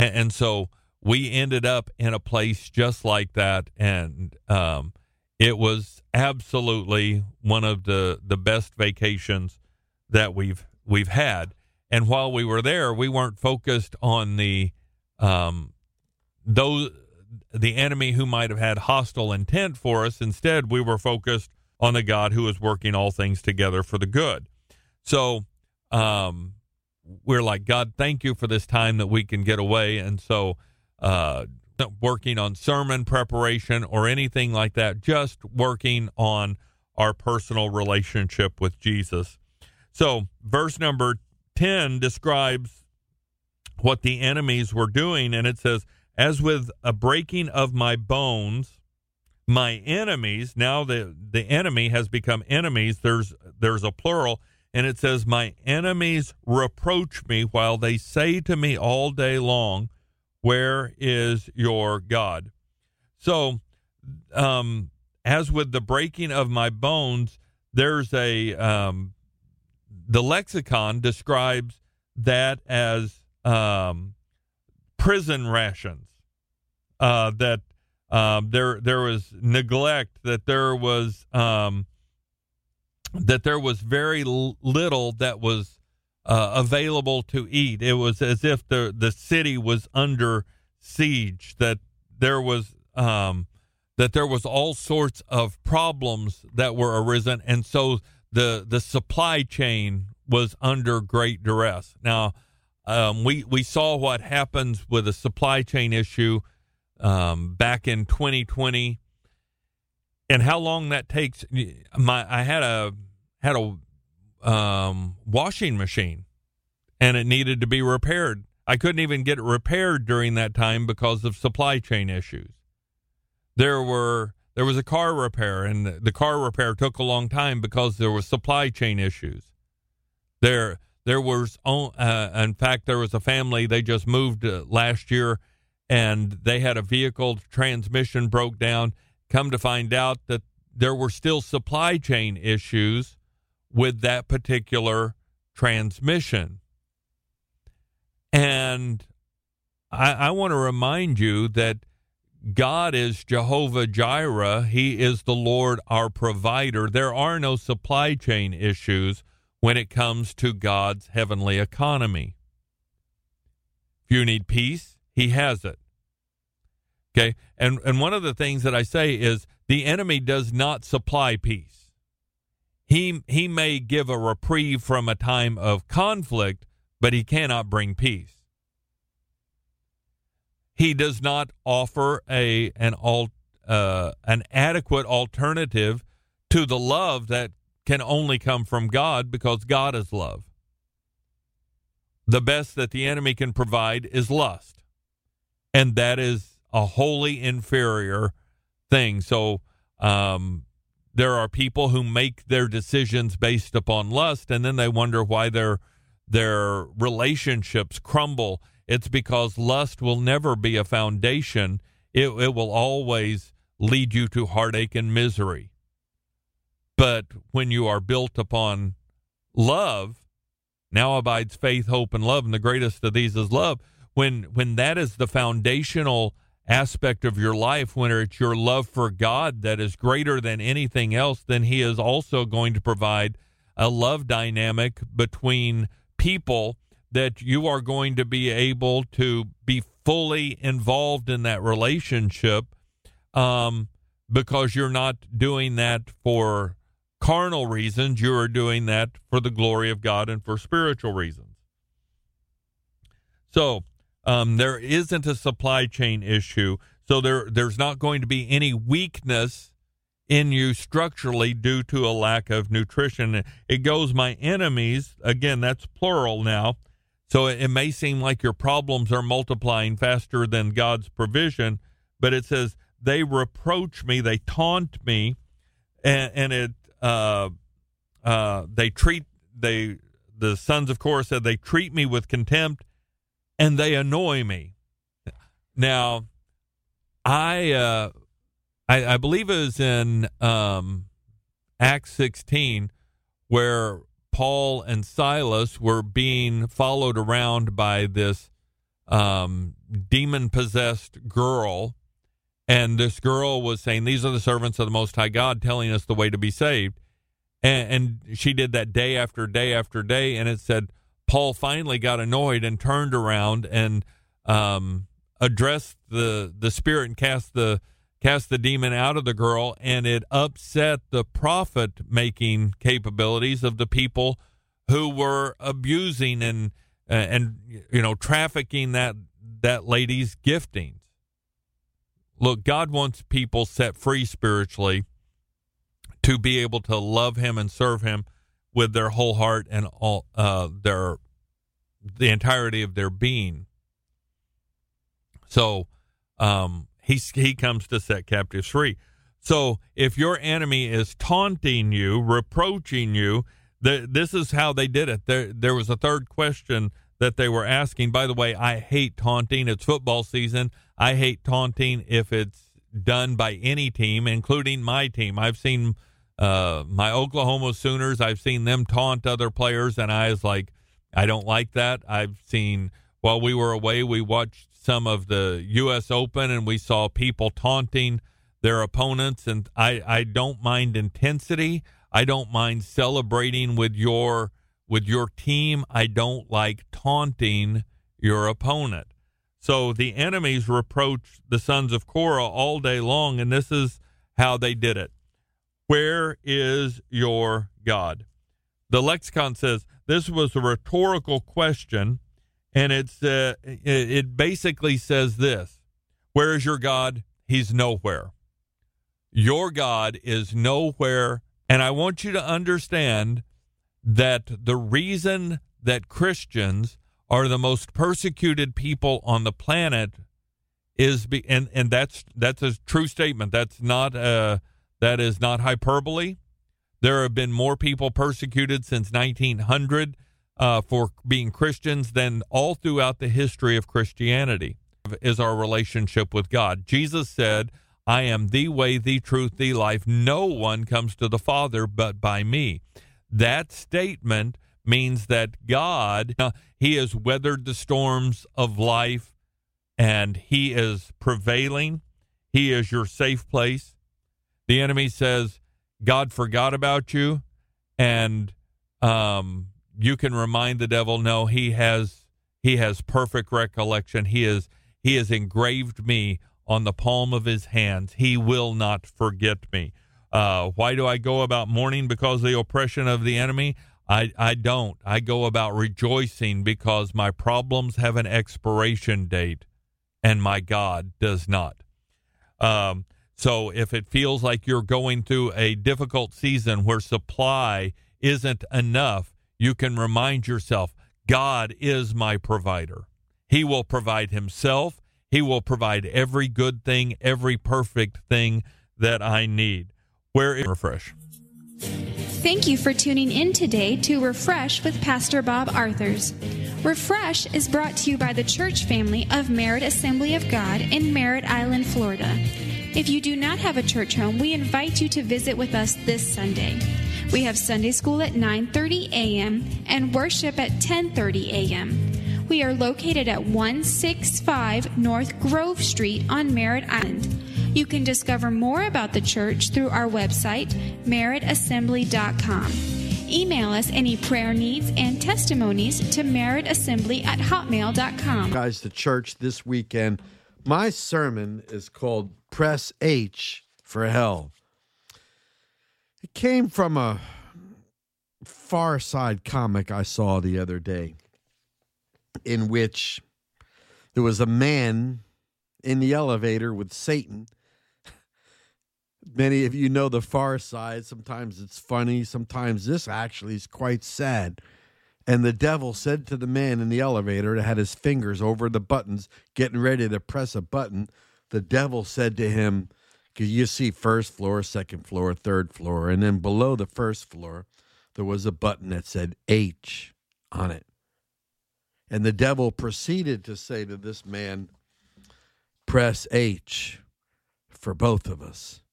And so we ended up in a place just like that, and it was absolutely one of the best vacations that we've had. And while we were there, we weren't focused on the enemy who might have had hostile intent for us. Instead, we were focused on the God who is working all things together for the good. So we're like, God, thank you for this time that we can get away. And so not working on sermon preparation or anything like that, just working on our personal relationship with Jesus. So verse number 10 describes what the enemies were doing, and it says, as with a breaking of my bones, my enemies, now the enemy has become enemies, there's a plural, and it says, my enemies reproach me while they say to me all day long, where is your God? So, as with the breaking of my bones, there's the lexicon describes that as prison rations, that there was neglect, that there was very little that was available to eat. It was as if the city was under siege, that there was all sorts of problems that were arisen, and so the supply chain was under great duress. Now, we saw what happens with a supply chain issue back in 2020, and how long that takes. I had a washing machine, and it needed to be repaired. I couldn't even get it repaired during that time because of supply chain issues. There was a car repair, and the car repair took a long time because there was supply chain issues. There was, in fact, there was a family, they just moved last year, and they had a vehicle transmission broke down. Come to find out that there were still supply chain issues with that particular transmission. And I want to remind you that God is Jehovah Jireh. He is the Lord our provider. There are no supply chain issues when it comes to God's heavenly economy. If you need peace, he has it. Okay? And one of the things that I say is the enemy does not supply peace. He may give a reprieve from a time of conflict, but he cannot bring peace. He does not offer an adequate alternative to the love that can only come from God, because God is love. The best that the enemy can provide is lust, and that is a wholly inferior thing. So there are people who make their decisions based upon lust, and then they wonder why their relationships crumble. It's because lust will never be a foundation. It will always lead you to heartache and misery. But when you are built upon love, now abides faith, hope, and love, and the greatest of these is love. When that is the foundational aspect of your life, when it's your love for God that is greater than anything else, then he is also going to provide a love dynamic between people that you are going to be able to be fully involved in that relationship, because you're not doing that for carnal reasons. You are doing that for the glory of God and for spiritual reasons. So there isn't a supply chain issue. So there's not going to be any weakness in you structurally due to a lack of nutrition. It goes, my enemies, again, that's plural now. So it may seem like your problems are multiplying faster than God's provision, but it says they reproach me, they taunt me, and the sons of Korah said they treat me with contempt and they annoy me. Now, I believe it was in Acts 16 where Paul and Silas were being followed around by this demon-possessed girl, and this girl was saying, "These are the servants of the Most High God telling us the way to be saved." And she did that day after day after day, and it said Paul finally got annoyed and turned around and addressed the spirit and cast the demon out of the girl, and it upset the profit-making capabilities of the people who were abusing and trafficking that lady's giftings. Look, God wants people set free spiritually to be able to love Him and serve Him with their whole heart and all the entirety of their being. So he comes to set captives free. So if your enemy is taunting you, reproaching you, this is how they did it. There was a third question that they were asking. By the way, I hate taunting. It's football season. I hate taunting if it's done by any team, including my team. I've seen my Oklahoma Sooners, I've seen them taunt other players, and I was like, I don't like that. I've seen, while we were away, we watched some of the U.S. Open, and we saw people taunting their opponents, and I don't mind intensity. I don't mind celebrating with your team. I don't like taunting your opponent. So the enemies reproached the sons of Korah all day long, and this is how they did it. Where is your God? The lexicon says this was a rhetorical question, and it basically says this: where is your God? He's nowhere. Your God is nowhere, and I want you to understand that the reason that Christians are the most persecuted people on the planet is and that's a true statement. That is not hyperbole. There have been more people persecuted since 1900 for being Christians than all throughout the history of Christianity. Is our relationship with God. Jesus said, "I am the way, the truth, the life. No one comes to the Father but by me." That statement means that God, He has weathered the storms of life, and He is prevailing. He is your safe place. The enemy says God forgot about you, and you can remind the devil, no, he has perfect recollection. He has engraved me on the palm of His hands. He will not forget me. Why do I go about mourning? Because of the oppression of the enemy? I don't. I go about rejoicing because my problems have an expiration date, and my God does not. So if it feels like you're going through a difficult season where supply isn't enough, you can remind yourself, God is my provider. He will provide Himself. He will provide every good thing, every perfect thing that I need. Where is Refresh? Thank you for tuning in today to Refresh with Pastor Bob Arthurs. Refresh is brought to you by the church family of Merritt Assembly of God in Merritt Island, Florida. If you do not have a church home, we invite you to visit with us this Sunday. We have Sunday school at 9:30 a.m. and worship at 10:30 a.m. We are located at 165 North Grove Street on Merritt Island. You can discover more about the church through our website, merrittassembly.com. Email us any prayer needs and testimonies to merrittassembly@hotmail.com. Guys, the church this weekend. My sermon is called Press H for Hell. It came from a Far Side comic I saw the other day, in which there was a man in the elevator with Satan. Many of you know the Far Side. Sometimes it's funny. Sometimes this actually is quite sad. And the devil said to the man in the elevator that had his fingers over the buttons, getting ready to press a button, the devil said to him, because you see first floor, second floor, third floor, and then below the first floor, there was a button that said H on it. And the devil proceeded to say to this man, press H for both of us.